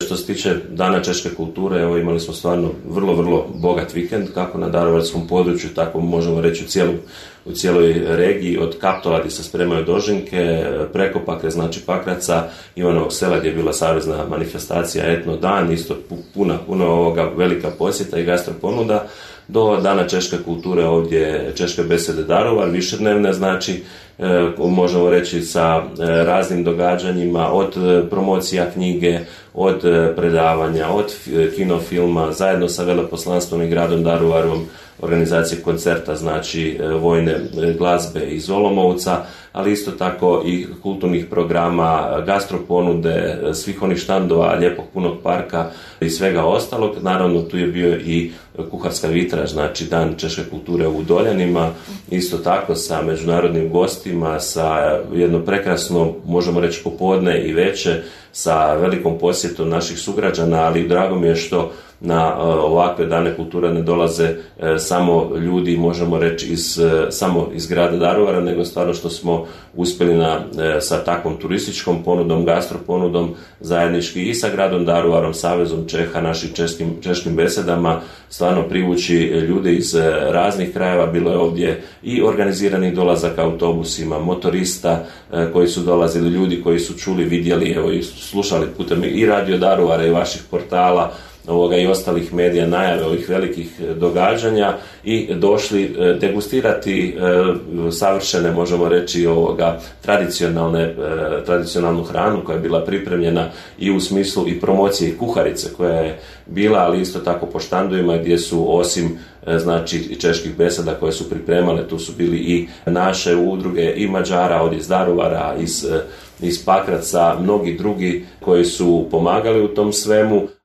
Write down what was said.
što se tiče Dana češke kulture, evo imali smo stvarno vrlo, vrlo bogat vikend, kako na daruvarskom području, tako možemo reći u cijeloj regiji, od Kaptola gdje se spremaju dožinke, preko Pakre, znači Pakraca, Ivanovog Sela gdje je bila savezna manifestacija Etno Dan, isto puno velika posjeta i gastro ponuda, do Dana češke kulture ovdje Češke besede Daruvar, višednevne, znači možemo reći sa raznim događanjima, od promocija knjige, od predavanja, od kinofilma, zajedno sa veleposlanstvom i gradom Daruvarom, organizacije koncerta, znači vojne glazbe iz Olomouca, ali isto tako i kulturnih programa, gastroponude, svih onih štandova, lijepog punog parka i svega ostalog. Naravno, tu je bio i kuharska vitraž, znači Dan češke kulture u Doljanima, isto tako sa međunarodnim gostima, sa jedno prekrasno, možemo reći popodne i veče, sa velikom posjetom naših sugrađana, ali drago mi je što na ovakve dane kulture ne dolaze samo ljudi, možemo reći, samo iz grada Daruvara, nego stvarno što smo uspjeli sa takvom turističkom ponudom, gastroponudom, zajednički i sa gradom Daruvarom, Savezom Čeha, našim češkim besedama, stvarno privući ljude iz raznih krajeva. Bilo je ovdje i organiziranih dolazaka autobusima, motorista koji su dolazili, ljudi koji su čuli, vidjeli, evo i slušali putem i Radio Daruvara i vaših portala, i ostalih medija najave ovih velikih događanja i došli degustirati savršene, možemo reći, tradicionalnu hranu koja je bila pripremljena i u smislu i promocije i kuharice koja je bila, ali isto tako po štandovima gdje su osim znači čeških beseda koje su pripremale, tu su bili i naše udruge i Mađara od iz Daruvara, iz Pakraca, mnogi drugi koji su pomagali u tom svemu.